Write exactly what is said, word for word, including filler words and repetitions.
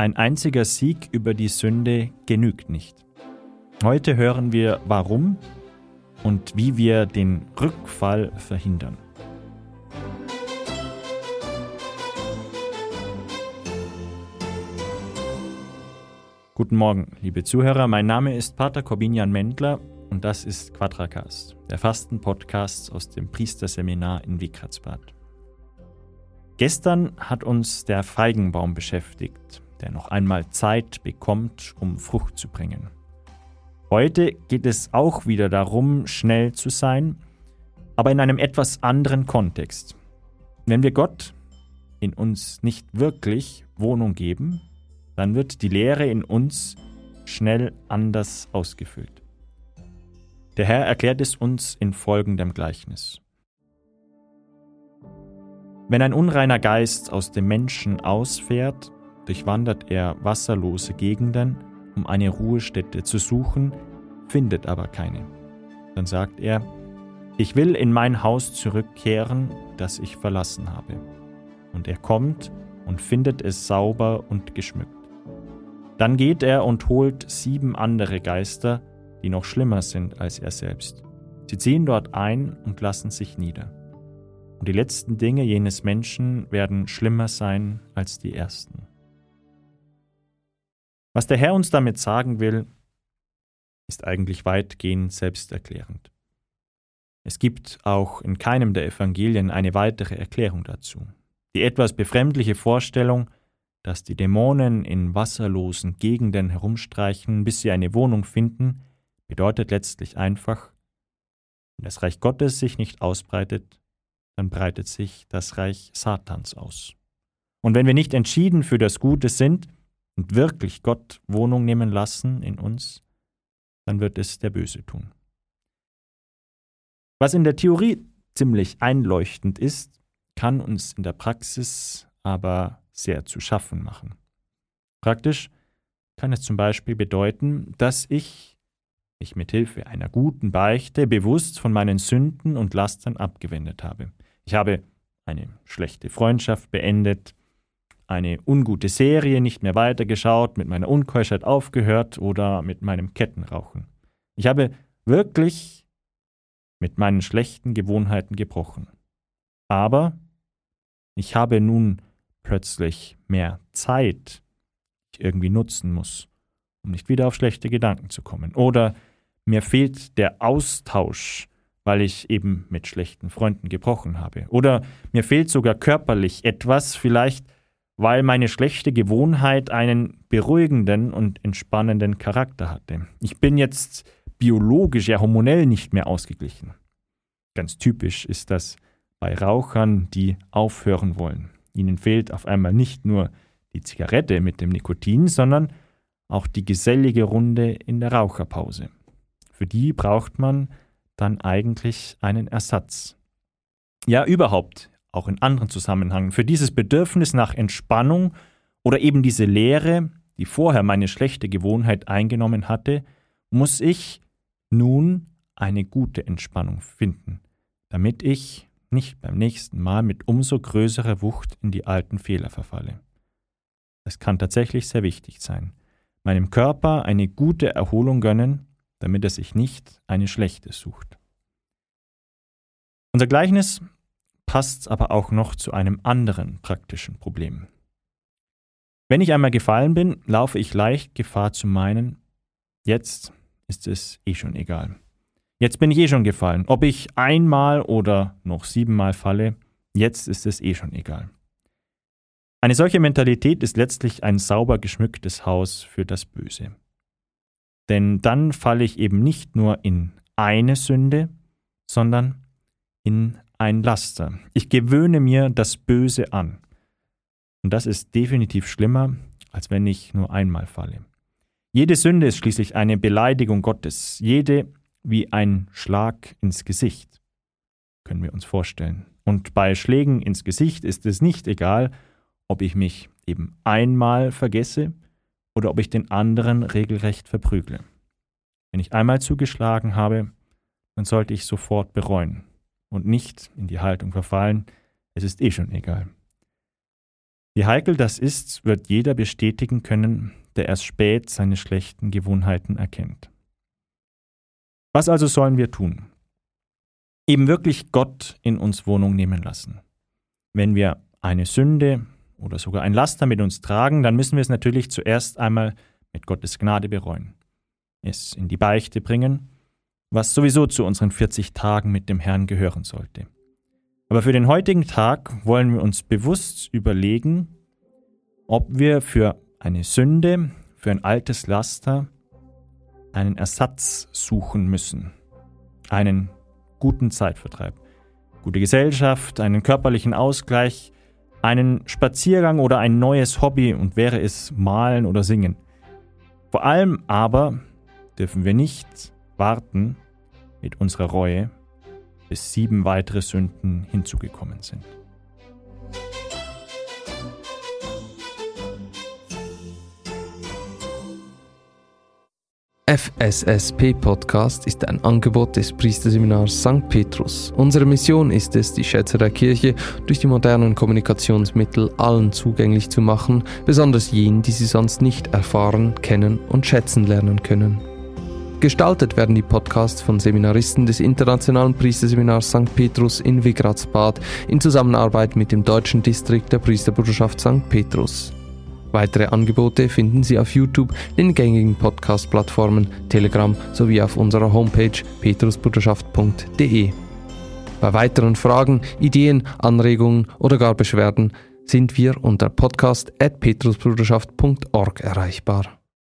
ein einziger Sieg über die Sünde genügt nicht. Heute hören wir, warum und wie wir den Rückfall verhindern. Guten Morgen, liebe Zuhörer. Mein Name ist Pater Corbinian Mendler und das ist Quadracast, der Fasten-Podcast aus dem Priesterseminar in Wickratsbad. Gestern hat uns der Feigenbaum beschäftigt, der noch einmal Zeit bekommt, um Frucht zu bringen. Heute geht es auch wieder darum, schnell zu sein, aber in einem etwas anderen Kontext. Wenn wir Gott in uns nicht wirklich Wohnung geben, dann wird die Leere in uns schnell anders ausgefüllt. Der Herr erklärt es uns in folgendem Gleichnis. Wenn ein unreiner Geist aus dem Menschen ausfährt, durchwandert er wasserlose Gegenden, um eine Ruhestätte zu suchen, findet aber keine. Dann sagt er, ich will in mein Haus zurückkehren, das ich verlassen habe. Und er kommt und findet es sauber und geschmückt. Dann geht er und holt sieben andere Geister, die noch schlimmer sind als er selbst. Sie ziehen dort ein und lassen sich nieder. Und die letzten Dinge jenes Menschen werden schlimmer sein als die ersten. Was der Herr uns damit sagen will, ist eigentlich weitgehend selbsterklärend. Es gibt auch in keinem der Evangelien eine weitere Erklärung dazu. Die etwas befremdliche Vorstellung, dass die Dämonen in wasserlosen Gegenden herumstreichen, bis sie eine Wohnung finden, bedeutet letztlich einfach, wenn das Reich Gottes sich nicht ausbreitet, dann breitet sich das Reich Satans aus. Und wenn wir nicht entschieden für das Gute sind und wirklich Gott Wohnung nehmen lassen in uns, dann wird es der Böse tun. Was in der Theorie ziemlich einleuchtend ist, kann uns in der Praxis aber sehr zu schaffen machen. Praktisch kann es zum Beispiel bedeuten, dass ich mich mit Hilfe einer guten Beichte bewusst von meinen Sünden und Lastern abgewendet habe. Ich habe eine schlechte Freundschaft beendet, eine ungute Serie nicht mehr weitergeschaut, mit meiner Unkeuschheit aufgehört oder mit meinem Kettenrauchen. Ich habe wirklich mit meinen schlechten Gewohnheiten gebrochen. Aber ich habe nun plötzlich mehr Zeit, die ich irgendwie nutzen muss, um nicht wieder auf schlechte Gedanken zu kommen. Oder mir fehlt der Austausch, weil ich eben mit schlechten Freunden gebrochen habe. Oder mir fehlt sogar körperlich etwas, vielleicht weil meine schlechte Gewohnheit einen beruhigenden und entspannenden Charakter hatte. Ich bin jetzt biologisch, ja hormonell nicht mehr ausgeglichen. Ganz typisch ist das bei Rauchern, die aufhören wollen. Ihnen fehlt auf einmal nicht nur die Zigarette mit dem Nikotin, sondern auch die gesellige Runde in der Raucherpause. Für die braucht man dann eigentlich einen Ersatz. Ja, überhaupt, auch in anderen Zusammenhängen. Für dieses Bedürfnis nach Entspannung oder eben diese Leere, die vorher meine schlechte Gewohnheit eingenommen hatte, muss ich nun eine gute Entspannung finden, damit ich nicht beim nächsten Mal mit umso größerer Wucht in die alten Fehler verfalle. Es kann tatsächlich sehr wichtig sein, meinem Körper eine gute Erholung gönnen, damit er sich nicht eine schlechte sucht. Unser Gleichnis passt aber auch noch zu einem anderen praktischen Problem. Wenn ich einmal gefallen bin, laufe ich leicht Gefahr zu meinen, jetzt ist es eh schon egal. Jetzt bin ich eh schon gefallen. Ob ich einmal oder noch siebenmal falle, jetzt ist es eh schon egal. Eine solche Mentalität ist letztlich ein sauber geschmücktes Haus für das Böse. Denn dann falle ich eben nicht nur in eine Sünde, sondern in ein Laster. Ich gewöhne mir das Böse an. Und das ist definitiv schlimmer, als wenn ich nur einmal falle. Jede Sünde ist schließlich eine Beleidigung Gottes. Jede wie ein Schlag ins Gesicht, können wir uns vorstellen. Und bei Schlägen ins Gesicht ist es nicht egal, ob ich mich eben einmal vergesse oder ob ich den anderen regelrecht verprügle. Wenn ich einmal zugeschlagen habe, dann sollte ich sofort bereuen und nicht in die Haltung verfallen, es ist eh schon egal. Wie heikel das ist, wird jeder bestätigen können, der erst spät seine schlechten Gewohnheiten erkennt. Was also sollen wir tun? Eben wirklich Gott in uns Wohnung nehmen lassen. Wenn wir eine Sünde oder sogar ein Laster mit uns tragen, dann müssen wir es natürlich zuerst einmal mit Gottes Gnade bereuen. Es in die Beichte bringen, was sowieso zu unseren vierzig Tagen mit dem Herrn gehören sollte. Aber für den heutigen Tag wollen wir uns bewusst überlegen, ob wir für eine Sünde, für ein altes Laster, einen Ersatz suchen müssen. Einen guten Zeitvertreib, gute Gesellschaft, einen körperlichen Ausgleich, einen Spaziergang oder ein neues Hobby und wäre es Malen oder Singen. Vor allem aber dürfen wir nicht warten mit unserer Reue, bis sieben weitere Sünden hinzugekommen sind. F S S P-Podcast ist ein Angebot des Priesterseminars Sankt Petrus. Unsere Mission ist es, die Schätze der Kirche durch die modernen Kommunikationsmittel allen zugänglich zu machen, besonders jenen, die sie sonst nicht erfahren, kennen und schätzen lernen können. Gestaltet werden die Podcasts von Seminaristen des Internationalen Priesterseminars Sankt Petrus in Wigratzbad in Zusammenarbeit mit dem deutschen Distrikt der Priesterbruderschaft Sankt Petrus. Weitere Angebote finden Sie auf YouTube, den gängigen Podcast-Plattformen, Telegram sowie auf unserer Homepage petrusbruderschaft punkt de. Bei weiteren Fragen, Ideen, Anregungen oder gar Beschwerden sind wir unter podcast at petrusbruderschaft punkt org erreichbar.